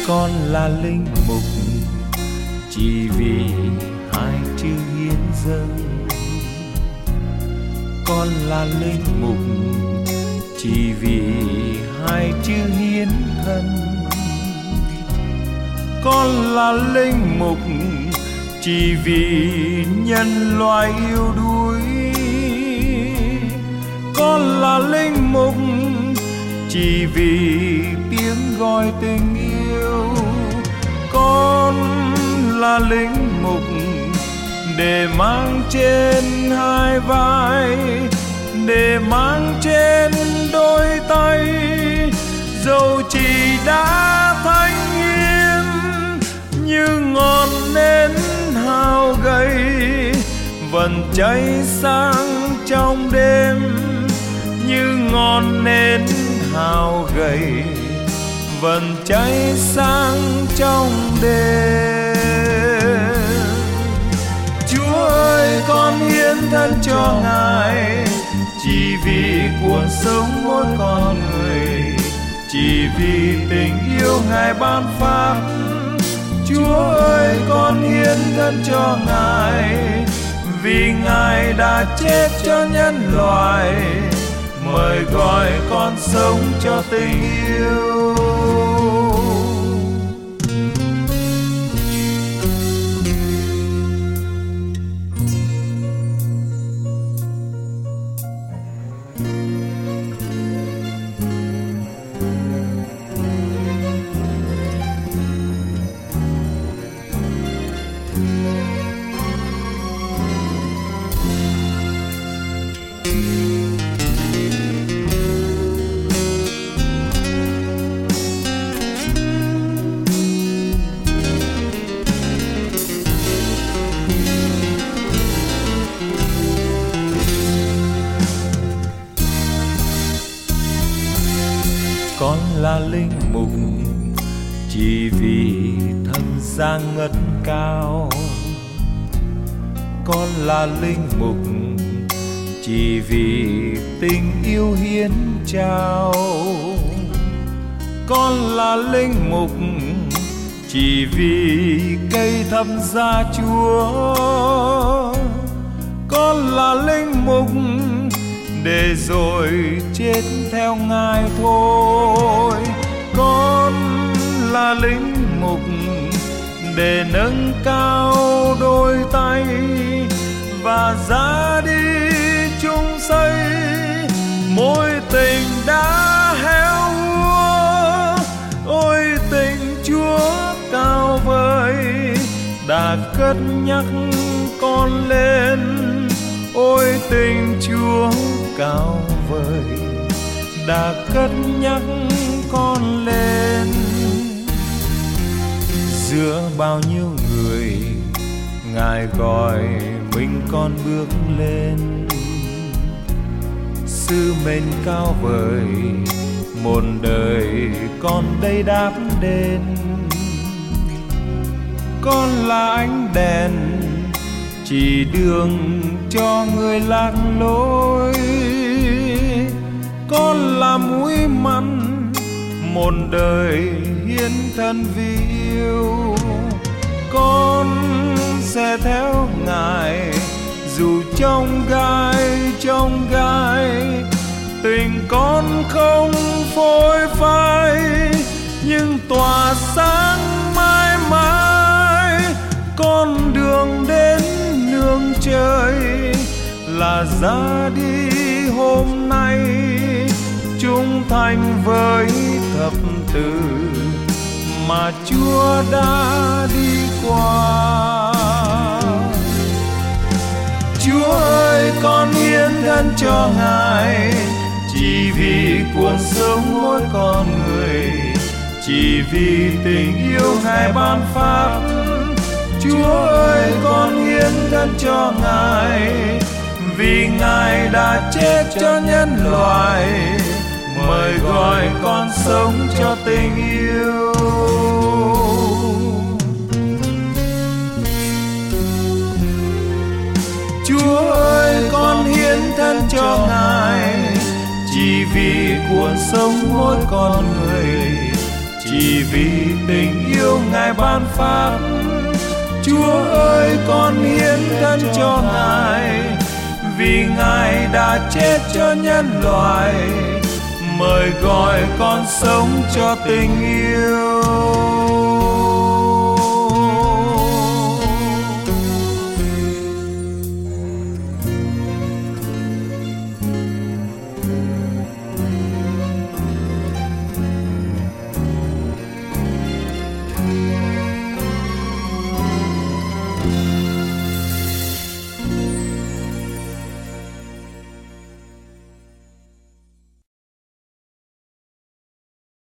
Con là linh mục chỉ vì hai chữ hiến dâng. Con là linh mục chỉ vì hai chữ hiến thân. Con là linh mục chỉ vì nhân loại yêu đuối. Con là linh mục chỉ vì tiếng gọi tình yêu. Con là linh mục để mang trên hai vai, để mang trên đôi tay, dầu chỉ đã thanh hiến như ngọn nến hao gầy, vẫn cháy sáng trong đêm như ngọn nến hao gầy, vẫn cháy sáng trong đêm. Chúa ơi, con hiến thân cho Ngài chỉ vì cuộc sống mỗi con người, chỉ vì tình yêu Ngài ban phát. Chúa ơi, con hiến thân cho Ngài vì Ngài đã chết cho nhân loại, mời gọi con sống cho tình yêu. Con là linh mục chỉ vì thân gian ngất cao. Con là linh mục chỉ vì tình yêu hiến trao. Con là linh mục chỉ vì cây thập giá Chúa. Con là linh mục để rồi chết theo Ngài thôi. Con là linh mục để nâng cao đôi tay và ra đi chung xây mối tình đã héo úa. Ôi tình Chúa cao vời đã cất nhắc con lên. Ôi tình Chúa cao vời đã cất nhắc con lên. Giữa bao nhiêu người Ngài gọi mình con bước lên. Sứ mệnh cao vời một đời con đây đáp đến. Con là ánh đèn chỉ đường cho người lạc lối. Con là muối mặn một đời hiến thân vì yêu. Con sẽ theo Ngài dù trong gai, tình con không phôi phai nhưng tỏa sáng mãi mãi. Con đường đến nương trời là ra đi hôm nay, trung thành với thập tự mà Chúa đã đi qua. Chúa ơi, con hiến thân cho Ngài chỉ vì cuộc sống mỗi con người, chỉ vì tình yêu Ngài ban phát. Chúa ơi, con hiến thân cho Ngài vì Ngài đã chết cho nhân loại, mời gọi con sống cho tình yêu. Chúa ơi, con hiến thân cho Ngài chỉ vì cuộc sống mỗi con người, chỉ vì tình yêu Ngài ban phát. Chúa ơi, con hiến thân cho Ngài, vì Ngài đã chết cho nhân loại, mời gọi con sống cho tình yêu.